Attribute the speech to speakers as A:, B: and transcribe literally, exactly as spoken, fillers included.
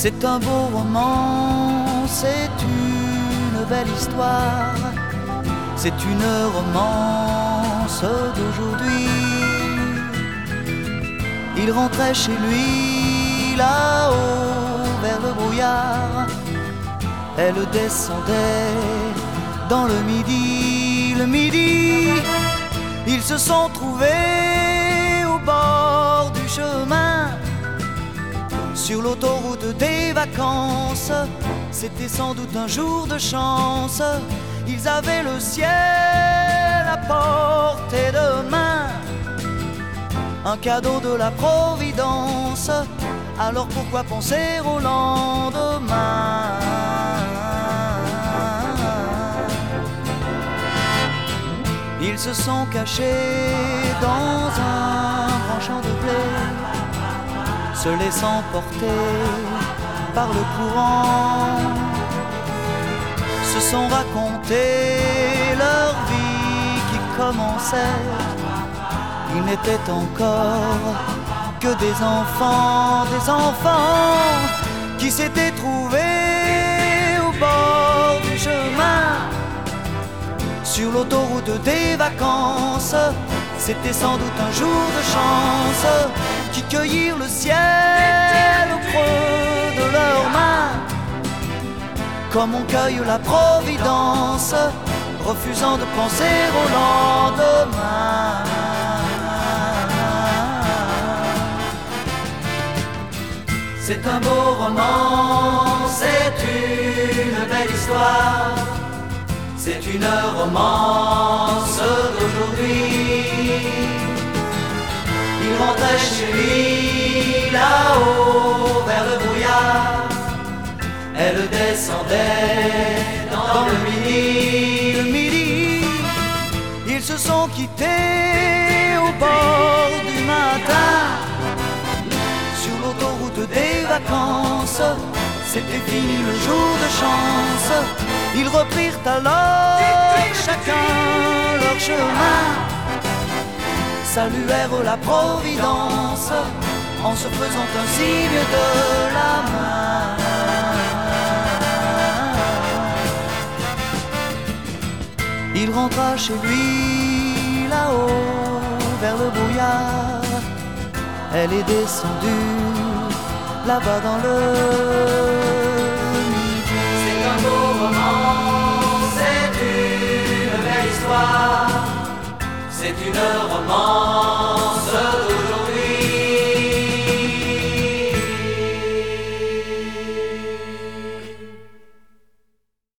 A: C'est un beau roman, c'est une belle histoire, c'est une romance d'aujourd'hui. Il rentrait chez lui là-haut vers le brouillard, elle descendait dans le midi, le midi. Ils se sont trouvés au bord du chemin, sur l'autoroute des vacances. C'était sans doute un jour de chance, ils avaient le ciel à portée de main, un cadeau de la Providence. Alors pourquoi penser au lendemain? Ils se sont cachés dans un grand champ de blé, se laissant porter par le courant, se sont raconté leur vie qui commençait. Ils n'étaient encore que des enfants, des enfants qui s'étaient trouvés au bord du chemin, sur l'autoroute des vacances. C'était sans doute un jour de chance, qui cueillirent le ciel au creux de leurs mains, comme on cueille la Providence, refusant de penser au lendemain. C'est un beau roman, c'est une belle histoire, c'est une romance d'aujourd'hui. Il rentrait chez lui là-haut vers le brouillard, elle descendait dans le midi, le midi. Ils se sont quittés au bord du matin, sur l'autoroute des vacances. C'était fini le jour de chance. Ils reprirent alors chacun leur chemin, saluèrent la Providence en se faisant un signe de la main. Il rentra chez lui là-haut vers le brouillard, elle est descendue là-bas dans le midi.
B: C'est un beau roman, c'est une belle histoire, c'est une romance